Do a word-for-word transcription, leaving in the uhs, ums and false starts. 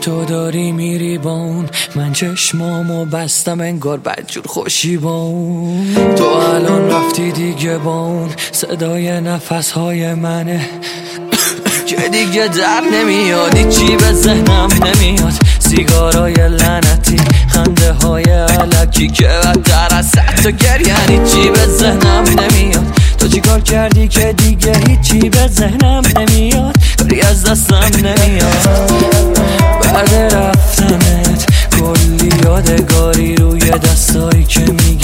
تو داری میری با اون، من چشمامو بستم انگار بدجور خوشی با اون. تو الان رفتی دیگه با اون، صدای نفسهای منه که دیگه در نمیاد، چی به ذهنم نمیاد. سیگارای لعنتی، خنده های علکی که بدتر از حتی گریه، چی به ذهنم نمیاد. تو چی کار کردی که دیگه هیچی به ذهنم نمیاد، کاری از دستم نمیاد. بعد رفتنت کلی یادگاری روی دستایی که میگی